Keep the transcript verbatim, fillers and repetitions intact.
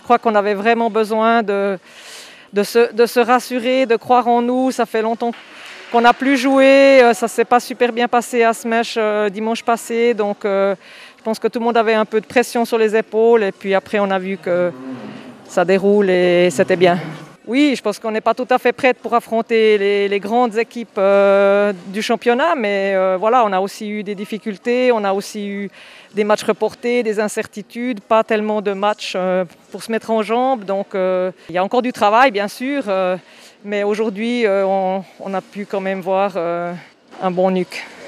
crois qu'on avait vraiment besoin de, de, se, de se rassurer, de croire en nous. Ça fait longtemps qu'on n'a plus joué. Ça ne s'est pas super bien passé à Smash euh, dimanche passé. Donc euh, je pense que tout le monde avait un peu de pression sur les épaules. Et puis après, on a vu que ça déroule et c'était bien. Oui, je pense qu'on n'est pas tout à fait prête pour affronter les, les grandes équipes euh, du championnat, mais euh, voilà, on a aussi eu des difficultés, on a aussi eu des matchs reportés, des incertitudes, pas tellement de matchs euh, pour se mettre en jambes. Donc euh, il y a encore du travail, bien sûr, euh, mais aujourd'hui, euh, on, on a pu quand même voir euh, un bon N U C.